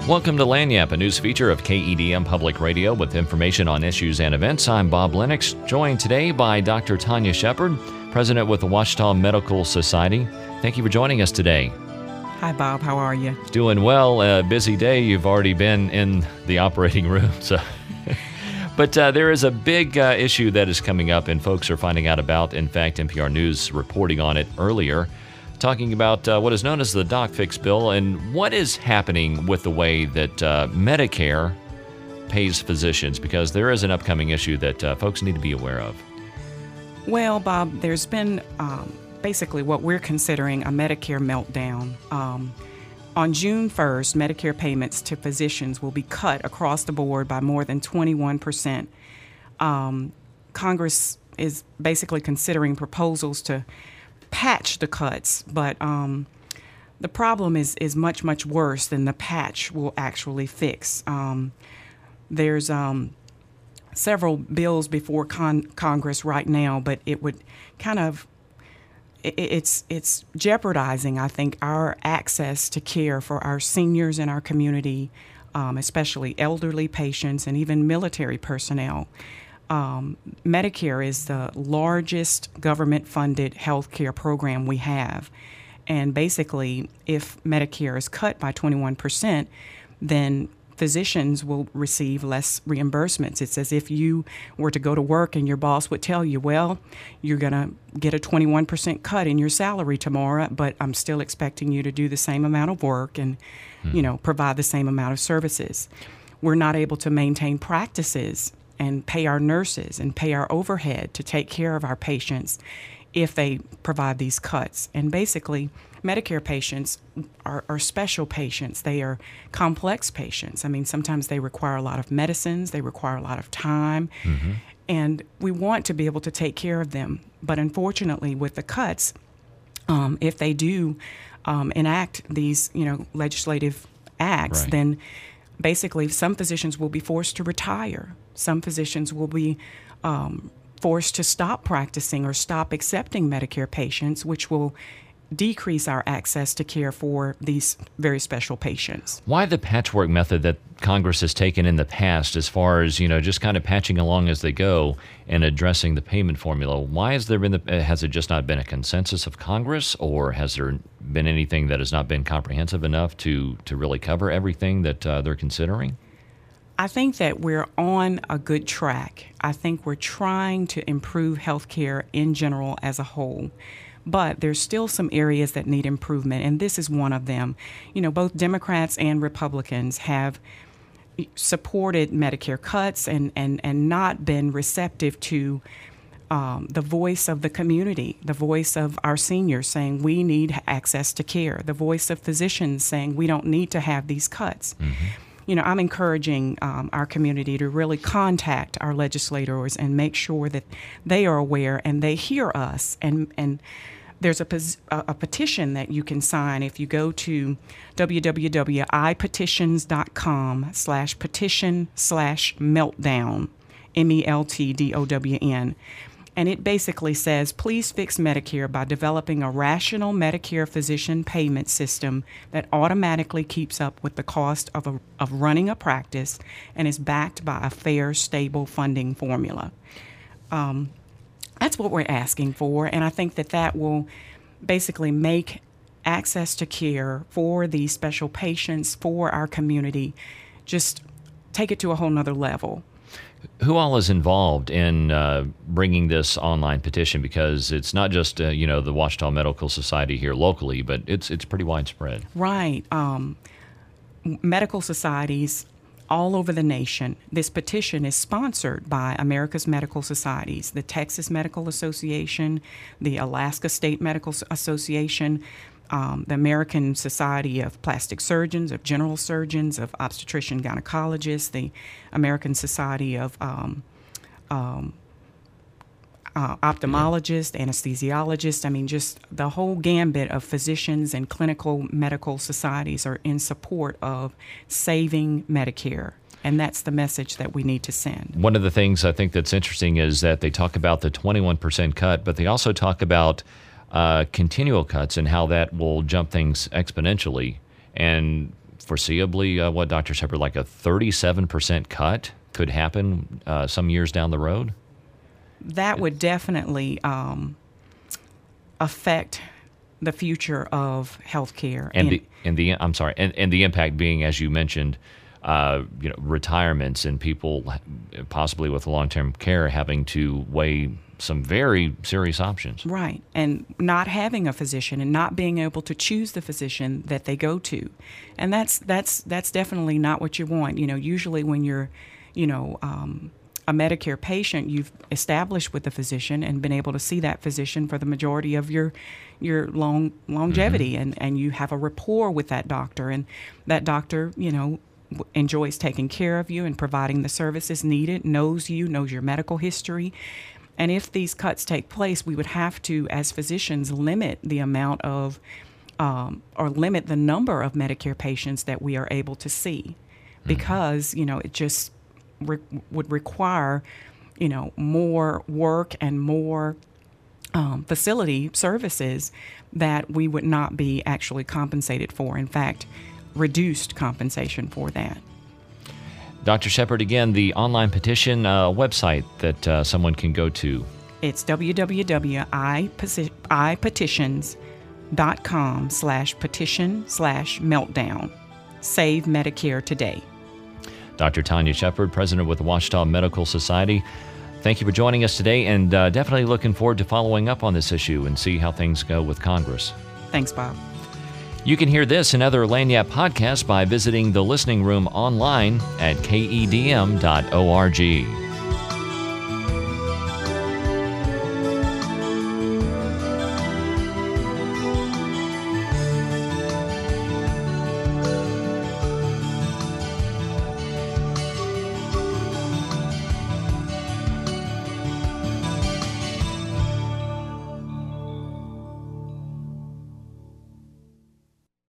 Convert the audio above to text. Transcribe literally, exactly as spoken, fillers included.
Welcome to Lagniappe, a news feature of K E D M Public Radio with information on issues and events. I'm Bob Lennox, joined today by Doctor Tanya Shepard, president with the Ouachita Medical Society. Thank you for joining us today. Hi, Bob. How are you? Doing well. A busy day. You've already been in the operating room. So, But uh, there is a big uh, issue that is coming up, and folks are finding out about. In fact, N P R News reporting on it earlier, talking about uh, what is known as the Doc Fix bill and what is happening with the way that uh, Medicare pays physicians, because there is an upcoming issue that uh, folks need to be aware of. Well, Bob, there's been um, basically what we're considering a Medicare meltdown. Um, on June first, Medicare payments to physicians will be cut across the board by more than twenty-one percent. Um, Congress is basically considering proposals to patch the cuts, but um, the problem is, is much, much worse than the patch will actually fix. Um, there's um, several bills before con- Congress right now, but it would kind of, it, it's, it's jeopardizing, I think, our access to care for our seniors in our community, um, especially elderly patients and even military personnel. Um, Medicare is the largest government-funded health care program we have. And basically, if Medicare is cut by twenty-one percent, then physicians will receive less reimbursements. It's as if you were to go to work and your boss would tell you, well, you're going to get a twenty-one percent cut in your salary tomorrow, but I'm still expecting you to do the same amount of work and, hmm. you know, provide the same amount of services. We're not able to maintain practices and pay our nurses and pay our overhead to take care of our patients if they provide these cuts. And basically, Medicare patients are, are special patients. They are complex patients. I mean, sometimes they require a lot of medicines, they require a lot of time, mm-hmm. and we want to be able to take care of them. But unfortunately, with the cuts, um, if they do um, enact these, you know, legislative acts, right. then basically some physicians will be forced to retire. Some physicians will be um, forced to stop practicing or stop accepting Medicare patients, which will decrease our access to care for these very special patients. Why the patchwork method that Congress has taken in the past, as far as, you know, just kind of patching along as they go and addressing the payment formula? Why has there been the, has it just not been a consensus of Congress, or has there been anything that has not been comprehensive enough to, to really cover everything that uh, they're considering? I think that we're on a good track. I think we're trying to improve healthcare in general as a whole. But there's still some areas that need improvement, and this is one of them. You know, both Democrats and Republicans have supported Medicare cuts and, and, and not been receptive to um, the voice of the community, the voice of our seniors saying we need access to care, the voice of physicians saying we don't need to have these cuts. Mm-hmm. You know, I'm encouraging um, our community to really contact our legislators and make sure that they are aware and they hear us. And and there's a, pos- a petition that you can sign if you go to www.ipetitions.com slash petition slash meltdown, M E L T D O W N. And it basically says, please fix Medicare by developing a rational Medicare physician payment system that automatically keeps up with the cost of, a, of running a practice and is backed by a fair, stable funding formula. Um, that's what we're asking for, and I think that that will basically make access to care for these special patients, for our community, just take it to a whole nother level. Who all is involved in uh, bringing this online petition? Because it's not just uh, you know the Ouachita Medical Society here locally, but it's it's pretty widespread. Right, um, medical societies all over the nation. This petition is sponsored by America's Medical Societies, the Texas Medical Association, the Alaska State Medical Association, Um, the American Society of Plastic Surgeons, of General Surgeons, of Obstetrician Gynecologists, the American Society of um, um, uh, Ophthalmologists, Anesthesiologists. I mean, just the whole gambit of physicians and clinical medical societies are in support of saving Medicare. And that's the message that we need to send. One of the things I think that's interesting is that they talk about the twenty-one percent cut, but they also talk about uh, continual cuts and how that will jump things exponentially. And foreseeably, uh, what, Doctor Shepard, like a thirty-seven percent cut could happen uh, some years down the road? That would definitely um, affect the future of healthcare. And the, and the I'm sorry, and, and the impact being, as you mentioned, uh, you know, retirements and people possibly with long-term care having to weigh some very serious options. Right. And not having a physician and not being able to choose the physician that they go to. And that's that's that's definitely not what you want. You know, usually when you're, you know, um, a Medicare patient, you've established with the physician and been able to see that physician for the majority of your your long longevity, mm-hmm. and, and you have a rapport with that doctor, and that doctor, you know, enjoys taking care of you and providing the services needed, knows you, knows your medical history. And if these cuts take place, we would have to, as physicians, limit the amount of, um, or limit the number of Medicare patients that we are able to see, because, you know, it just re- would require, you know, more work and more um, facility services that we would not be actually compensated for. In fact, reduced compensation for that. Doctor Shepard, again, the online petition uh, website that uh, someone can go to. It's www.ipetitions.com slash petition slash meltdown. Save Medicare today. Doctor Tanya Shepard, president with the Ouachita Medical Society, thank you for joining us today, and uh, definitely looking forward to following up on this issue and see how things go with Congress. Thanks, Bob. You can hear this and other Lagniappe podcasts by visiting the Listening Room online at K E D M dot org.